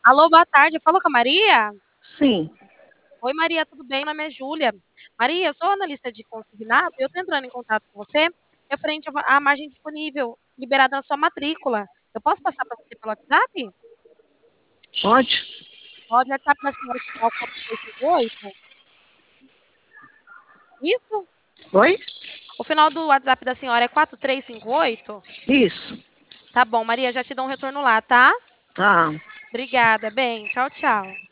Alô, boa tarde. Fala com a Maria? Sim, Oi, Maria, tudo bem? Meu nome é Júlia. Maria, eu sou analista de consignado e eu estou entrando em contato com você referente à margem disponível liberada na sua matrícula. Eu posso passar para você pelo WhatsApp? pode? Pode, o WhatsApp da senhora é final 4358? Isso? Oi? O final do WhatsApp da senhora é 4358? Isso. Tá bom, Maria, já te dou um retorno lá, tá? Tá. Obrigada, bem. Tchau, tchau.